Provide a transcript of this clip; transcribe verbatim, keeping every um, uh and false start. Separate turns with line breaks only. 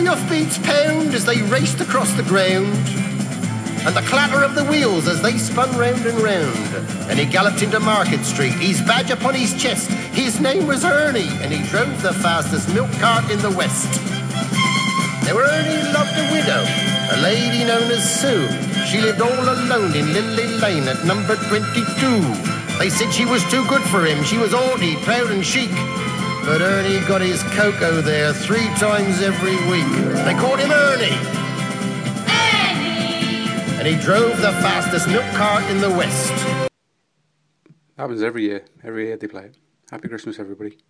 hoofbeats pound as they raced across the ground, and the clatter of the wheels as they spun round and round. And he galloped into Market Street, his badge upon his chest. His name was Ernie, and he drove the fastest milk cart in the West. Now Ernie loved a widow, a lady known as Sue. She lived all alone in Lily Lane at number twenty-two. They said she was too good for him. She was haughty, proud and chic. But Ernie got his cocoa there three times every week. They called him Ernie. And he drove the fastest milk cart in the West.
Happens every year. Every year they play it. Happy Christmas, everybody.